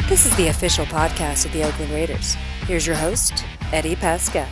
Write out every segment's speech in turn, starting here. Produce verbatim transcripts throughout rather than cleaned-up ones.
This is the official podcast of the Oakland Raiders. Here's your host, Eddie Pascal.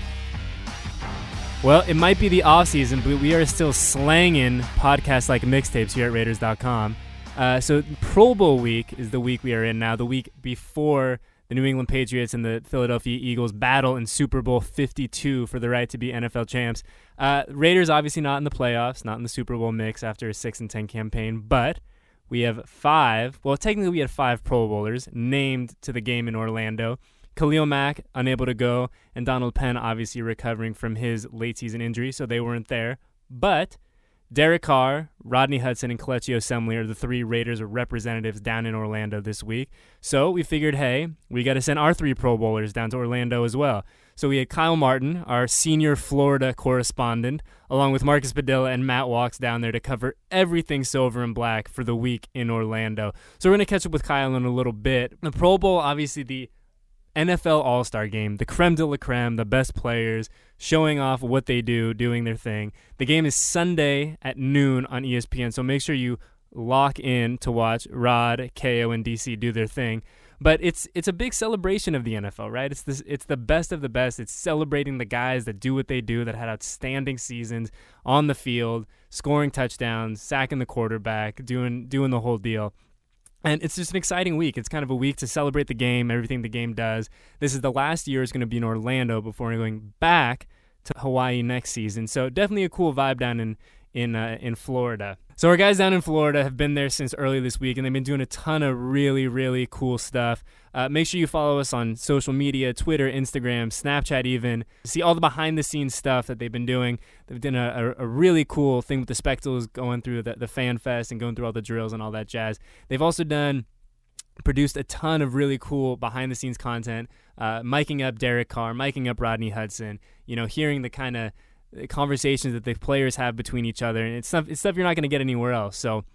Well, it might be the off-season, but we are still slanging podcasts like mixtapes here at Raiders dot com. Uh, so Pro Bowl week is the week we are in now, the week before the New England Patriots and the Philadelphia Eagles battle in Super Bowl fifty-two for the right to be N F L champs. Uh, Raiders obviously not in the playoffs, not in the Super Bowl mix after a six and ten campaign, but we have five, well, technically we had five Pro Bowlers named to the game in Orlando. Khalil Mack, unable to go, and Donald Penn obviously recovering from his late season injury, so they weren't there. But Derek Carr, Rodney Hudson, and Kelechi Osemele are the three Raiders representatives down in Orlando this week. So we figured, hey, we got to send our three Pro Bowlers down to Orlando as well. So we had Kyle Martin, our senior Florida correspondent, along with Marcus Padilla and Matt Walks down there to cover everything silver and black for the week in Orlando. So we're going to catch up with Kyle in a little bit. The Pro Bowl, obviously the N F L All-Star Game, the creme de la creme, the best players showing off what they do, doing their thing. The game is Sunday at noon on E S P N, so make sure you lock in to watch Rod, K O, and D C do their thing. But it's it's a big celebration of the N F L, right? It's this, it's the best of the best. It's celebrating the guys that do what they do, that had outstanding seasons on the field, scoring touchdowns, sacking the quarterback, doing doing the whole deal. And it's just an exciting week. It's kind of a week to celebrate the game, everything the game does. This is the last year it's going to be in Orlando before going back to Hawaii next season. So definitely a cool vibe down in in uh, in Florida. So our guys down in Florida have been there since early this week, and they've been doing a ton of really, really cool stuff. Uh, make sure you follow us on social media, Twitter, Instagram, Snapchat even, to see all the behind-the-scenes stuff that they've been doing. They've done a, a, a really cool thing with the Spectacles, going through the, the Fan Fest and going through all the drills and all that jazz. They've also done... produced a ton of really cool behind-the-scenes content, uh, miking up Derek Carr, miking up Rodney Hudson, you know, hearing the kind of conversations that the players have between each other, and it's stuff, it's stuff you're not going to get anywhere else. So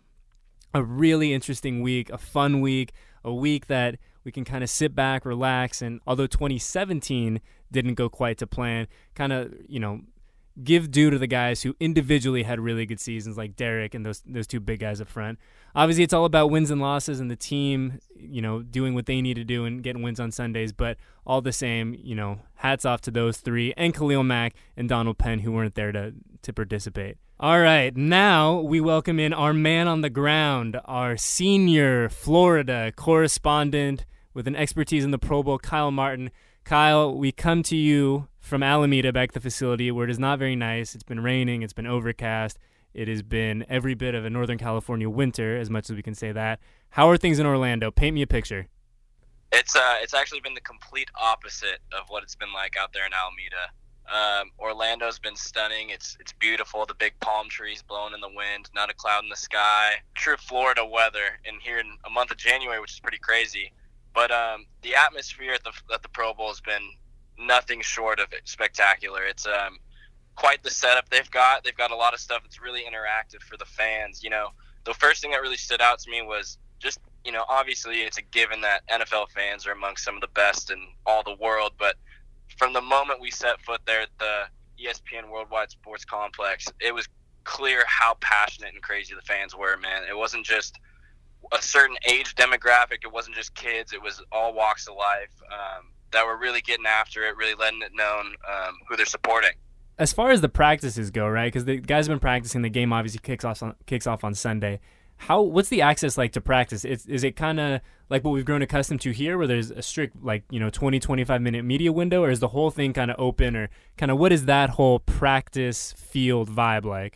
a really interesting week, a fun week, a week that we can kind of sit back, relax, and although twenty seventeen didn't go quite to plan, kind of, you know, give due to the guys who individually had really good seasons like Derek and those those two big guys up front. Obviously, it's all about wins and losses and the team, you know, doing what they need to do and getting wins on Sundays. But all the same, you know, hats off to those three and Khalil Mack and Donald Penn who weren't there to, to participate. All right, now we welcome in our man on the ground, our senior Florida correspondent with an expertise in the Pro Bowl, Kyle Martin. Kyle, we come to you from Alameda, back at the facility, where it is not very nice. It's been raining. It's been overcast. It has been every bit of a Northern California winter, as much as we can say that. How are things in Orlando? Paint me a picture. It's uh, it's actually been the complete opposite of what it's been like out there in Alameda. Um, Orlando's been stunning. It's it's beautiful. The big palm trees blowing in the wind, not a cloud in the sky. True Florida weather in here in a month of January, which is pretty crazy. But um, the atmosphere at the at the Pro Bowl has been nothing short of spectacular. It's um, quite the setup they've got. They've got a lot of stuff that's really interactive for the fans. You know, the first thing that really stood out to me was just, you know, obviously it's a given that N F L fans are among some of the best in all the world. But from the moment we set foot there at the E S P N Worldwide Sports Complex, it was clear how passionate and crazy the fans were, man. It wasn't just a certain age demographic. It wasn't just kids. It was all walks of life um, that were really getting after it, really letting it known um, who they're supporting. As far as the practices go, right, because the guys have been practicing, the game obviously kicks off on, kicks off on Sunday. How what's the access like to practice? It's, is it kind of like what we've grown accustomed to here, where there's a strict, like, you know, twenty, twenty-five minute media window, or is the whole thing kind of open, or kind of what is that whole practice field vibe like?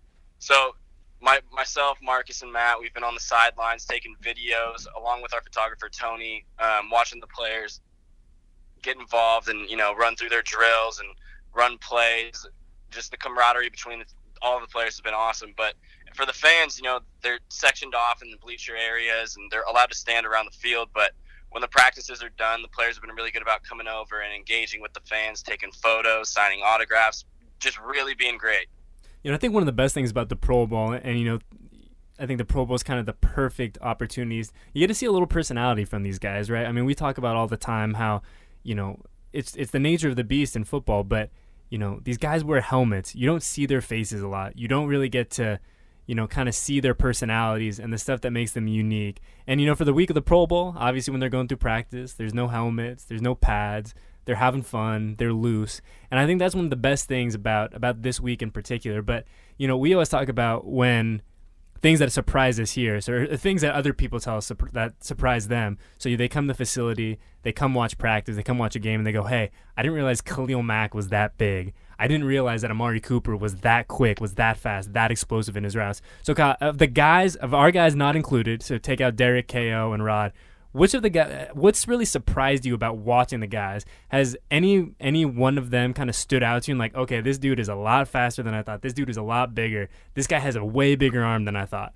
So my myself, Marcus, and Matt, we've been on the sidelines taking videos along with our photographer Tony, um, watching the players get involved and, you know, run through their drills and run plays. Just the camaraderie between all of the players has been awesome. But for the fans, you know, they're sectioned off in the bleacher areas and they're allowed to stand around the field. But when the practices are done, the players have been really good about coming over and engaging with the fans, taking photos, signing autographs, just really being great. You know, I think one of the best things about the Pro Bowl, and, you know, I think the Pro Bowl is kind of the perfect opportunities. You get to see a little personality from these guys, right? I mean, we talk about all the time how, you know, it's it's the nature of the beast in football, but, you know, these guys wear helmets. You don't see their faces a lot. You don't really get to, you know, kind of see their personalities and the stuff that makes them unique. And, you know, for the week of the Pro Bowl, obviously when they're going through practice, there's no helmets, there's no pads, they're having fun, they're loose. And I think that's one of the best things about, about this week in particular. But, you know, we always talk about when things that surprise us here, so things that other people tell us that surprise them. So they come to the facility, they come watch practice, they come watch a game, and they go, hey, I didn't realize Khalil Mack was that big. I didn't realize that Amari Cooper was that quick, was that fast, that explosive in his routes. So Kyle, of the guys, of our guys not included, so take out Derek, K O, and Rod, which of the guys, what's really surprised you about watching the guys? Has any any one of them kind of stood out to you and like, okay, this dude is a lot faster than I thought. This dude is a lot bigger. This guy has a way bigger arm than I thought.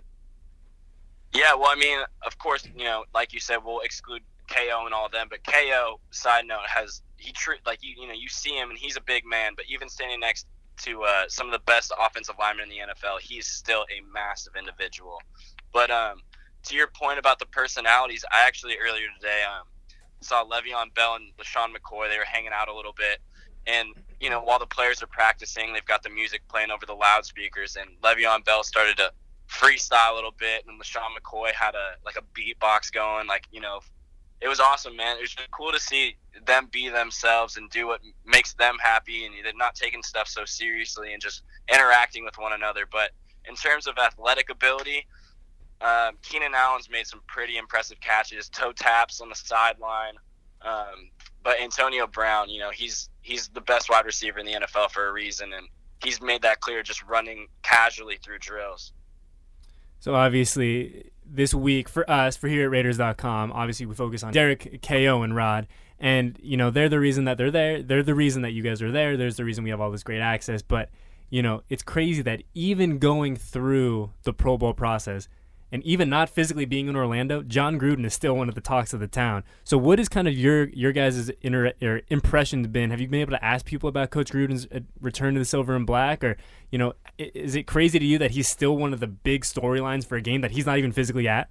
Yeah, well, I mean, of course, you know, like you said, we'll exclude K O and all of them, but K O, side note, has he treat like you you know you see him and he's a big man, but even standing next to uh, some of the best offensive linemen in the N F L, he's still a massive individual. But um. to your point about the personalities, I actually earlier today um, saw Le'Veon Bell and LaShawn McCoy. They were hanging out a little bit. And, you know, while the players are practicing, they've got the music playing over the loudspeakers. And Le'Veon Bell started to freestyle a little bit. And LaShawn McCoy had a like a beatbox going. Like, you know, it was awesome, man. It was just cool to see them be themselves and do what makes them happy. And they're not taking stuff so seriously and just interacting with one another. But in terms of athletic ability, Um, Keenan Allen's made some pretty impressive catches, toe taps on the sideline. Um, but Antonio Brown, you know, he's he's the best wide receiver in the N F L for a reason, and he's made that clear just running casually through drills. So obviously this week for us, for here at Raiders dot com, obviously we focus on Derek, K O, and Rod. And, you know, they're the reason that they're there. They're the reason that you guys are there. There's the reason we have all this great access. But, you know, it's crazy that even going through the Pro Bowl process, and even not physically being in Orlando, John Gruden is still one of the talks of the town. So what is kind of your your guys' inter- or impression been? Have you been able to ask people about Coach Gruden's return to the silver and black? Or, you know, is it crazy to you that he's still one of the big storylines for a game that he's not even physically at?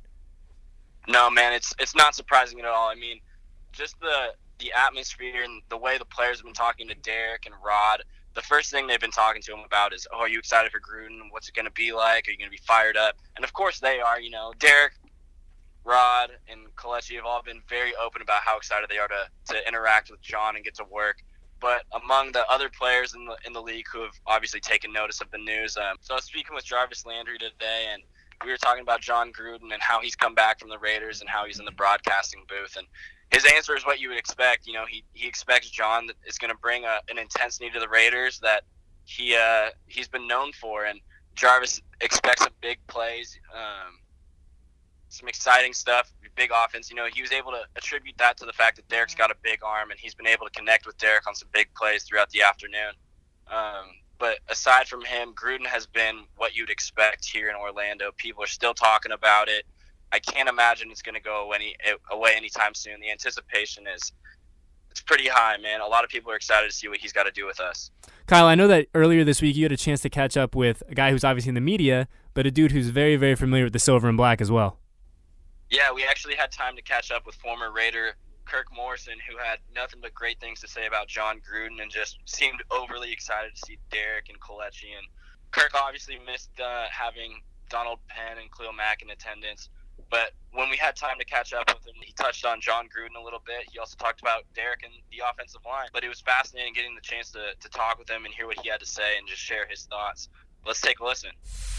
No, man, it's it's not surprising at all. I mean, just the, the atmosphere and the way the players have been talking to Derek and Rod, the first thing they've been talking to him about is, oh, are you excited for Gruden? What's it going to be like? Are you going to be fired up? And, of course, they are. You know, Derek, Rod, and Kelechi have all been very open about how excited they are to, to interact with John and get to work. But among the other players in the in the league who have obviously taken notice of the news, um, so I was speaking with Jarvis Landry today, and we were talking about John Gruden and how he's come back from the Raiders and how he's in the broadcasting booth. And his answer is what you would expect. You know, he, he expects John is going to bring a, an intensity to the Raiders that he uh, he's been known for, and Jarvis expects some big plays, um, some exciting stuff, big offense. You know, he was able to attribute that to the fact that Derek's got a big arm, and he's been able to connect with Derek on some big plays throughout the afternoon. Um, but aside from him, Gruden has been what you'd expect here in Orlando. People are still talking about it. I can't imagine it's going to go any, away anytime soon. The anticipation is it's pretty high, man. A lot of people are excited to see what he's got to do with us. Kyle, I know that earlier this week you had a chance to catch up with a guy who's obviously in the media, but a dude who's very, very familiar with the silver and black as well. Yeah, we actually had time to catch up with former Raider Kirk Morrison, who had nothing but great things to say about John Gruden and just seemed overly excited to see Derek and Kelechi. And Kirk obviously missed uh, having Donald Penn and Khalil Mack in attendance. But when we had time to catch up with him, he touched on John Gruden a little bit. He also talked about Derek and the offensive line. But it was fascinating getting the chance to, to talk with him and hear what he had to say and just share his thoughts. Let's take a listen.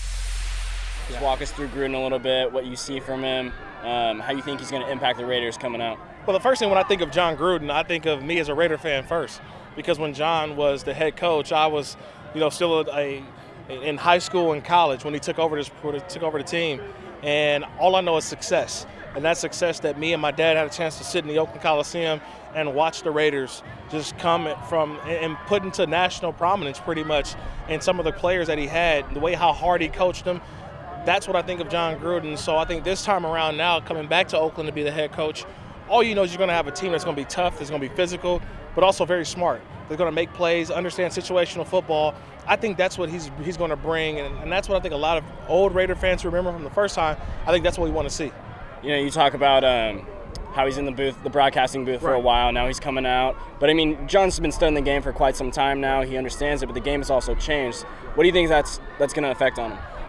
Just walk us through Gruden a little bit, what you see from him, um, how you think he's going to impact the Raiders coming out. Well, the first thing when I think of John Gruden, I think of me as a Raider fan first, because when John was the head coach, I was, you know, still a, a in high school and college when he took over this took over the team, and all I know is success, and that success that me and my dad had a chance to sit in the Oakland Coliseum and watch the Raiders just come from and put into national prominence pretty much, and some of the players that he had, the way how hard he coached them. That's what I think of John Gruden. So I think this time around now, coming back to Oakland to be the head coach, all you know is you're going to have a team that's going to be tough, that's going to be physical, but also very smart. They're going to make plays, understand situational football. I think that's what he's he's going to bring, and, and that's what I think a lot of old Raider fans remember from the first time. I think that's what we want to see. You know, you talk about um, how he's in the booth, the broadcasting booth for right. a while. Now he's coming out. But, I mean, John's been studying the game for quite some time now. He understands it, but the game has also changed. What do you think that's that's going to affect on him?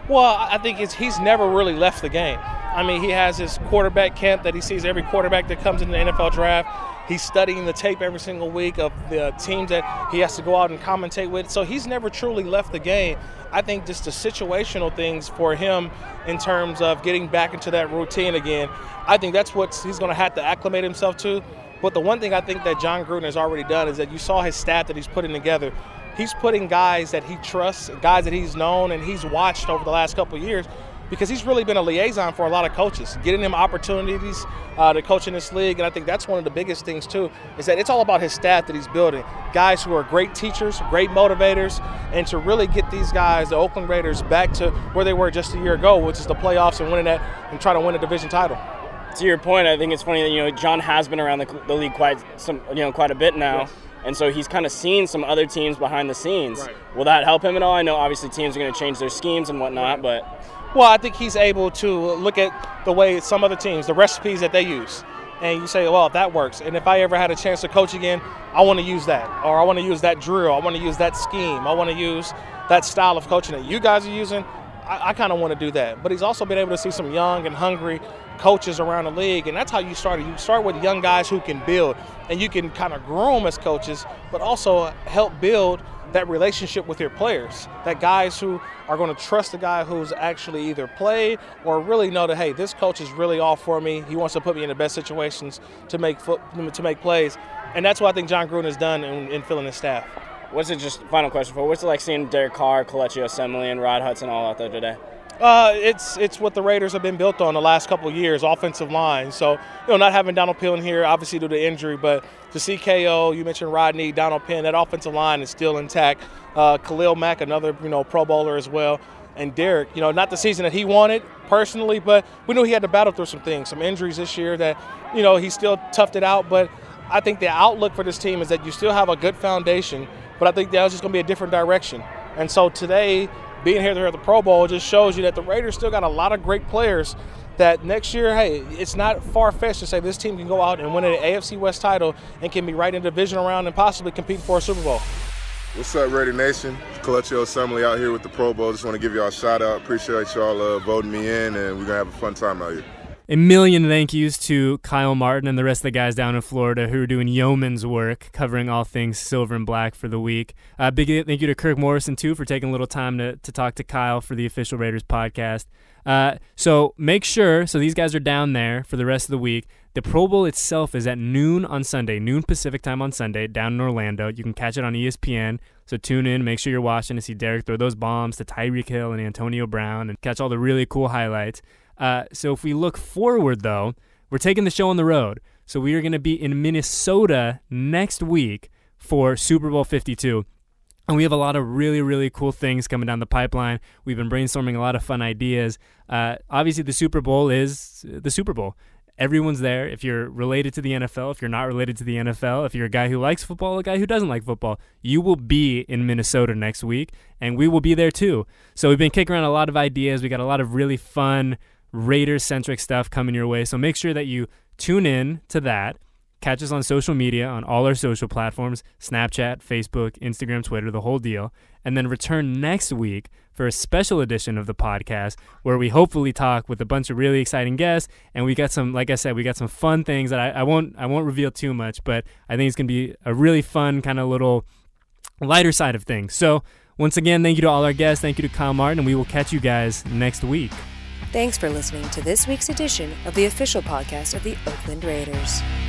Well, I think it's he's never really left the game. I mean, he has his quarterback camp that he sees every quarterback that comes in the N F L draft. He's studying the tape every single week of the teams that he has to go out and commentate with. So he's never truly left the game. I think just the situational things for him in terms of getting back into that routine again, I think that's what he's going to have to acclimate himself to. But the one thing I think that Jon Gruden has already done is that you saw his staff that he's putting together. He's putting guys that he trusts, guys that he's known and he's watched over the last couple of years, because he's really been a liaison for a lot of coaches, getting them opportunities uh, to coach in this league. And I think that's one of the biggest things, too, is that it's all about his staff that he's building. Guys who are great teachers, great motivators, and to really get these guys, the Oakland Raiders, back to where they were just a year ago, which is the playoffs and winning that and trying to win a division title. To your point, I think it's funny that, you know, Jon has been around the, the league quite some, you know, quite a bit now. Yes. And so he's kind of seen some other teams behind the scenes. Right. Will that help him at all? I know obviously teams are going to change their schemes and whatnot, Right. but Well, I think he's able to look at the way some other teams, the recipes that they use, and you say, well, if that works, and if I ever had a chance to coach again, I want to use that, or I want to use that drill, I want to use that scheme, I want to use that style of coaching that you guys are using. I, I kind of want to do that. But he's also been able to see some young and hungry coaches around the league, and that's how you start. You start with young guys who can build, and you can kind of groom as coaches, but also help build that relationship with your players, that guys who are going to trust the guy who's actually either played or really know that, hey, this coach is really all for me. He wants to put me in the best situations to make foot, to make plays. And that's what I think Jon Gruden has done in, in filling his staff. what's it, just final question for, what's it like seeing Derek Carr, Kelechi Osemele, and Rod Hudson all out there today? Uh, it's it's what the Raiders have been built on the last couple of years, offensive line. So, you know, not having Donald Penn here, obviously due to injury, but to see K O, you mentioned Rodney, Donald Penn, that offensive line is still intact. Uh, Khalil Mack, another, you know, Pro Bowler as well. And Derek, you know, not the season that he wanted personally, but we knew he had to battle through some things, some injuries this year that, you know, he still toughed it out. But I think the outlook for this team is that you still have a good foundation, but I think that was just going to be a different direction. And so today, being here at the Pro Bowl just shows you that the Raiders still got a lot of great players that next year, hey, it's not far-fetched to say this team can go out and win an A F C West title and can be right in the division round and possibly compete for a Super Bowl. What's up, Raider Nation? Kelechi Osemele out here with the Pro Bowl. Just want to give y'all a shout-out. Appreciate y'all uh, voting me in, and we're going to have a fun time out here. A million thank yous to Kyle Martin and the rest of the guys down in Florida who are doing yeoman's work, covering all things silver and black for the week. Uh, big thank you to Kirk Morrison, too, for taking a little time to, to talk to Kyle for the Official Raiders podcast. Uh, so make sure, so these guys are down there for the rest of the week. The Pro Bowl itself is at noon on Sunday, noon Pacific time on Sunday, down in Orlando. You can catch it on E S P N, so tune in. Make sure you're watching to see Derek throw those bombs to Tyreek Hill and Antonio Brown and catch all the really cool highlights. Uh, so if we look forward, though, we're taking the show on the road. So we are going to be in Minnesota next week for Super Bowl fifty-two. And we have a lot of really, really cool things coming down the pipeline. We've been brainstorming a lot of fun ideas. Uh, obviously, the Super Bowl is the Super Bowl. Everyone's there. If you're related to the N F L, if you're not related to the N F L, if you're a guy who likes football, a guy who doesn't like football, you will be in Minnesota next week, and we will be there too. So we've been kicking around a lot of ideas. We got a lot of really fun Raiders-centric stuff coming your way. So make sure that you tune in to that. Catch us on social media, on all our social platforms, Snapchat, Facebook, Instagram, Twitter, the whole deal. And then return next week for a special edition of the podcast where we hopefully talk with a bunch of really exciting guests. And we got some, like I said, we got some fun things that I, I won't I won't reveal too much, but I think it's going to be a really fun kind of little lighter side of things. So once again, thank you to all our guests. Thank you to Kyle Martin, and we will catch you guys next week. Thanks for listening to this week's edition of the official podcast of the Oakland Raiders.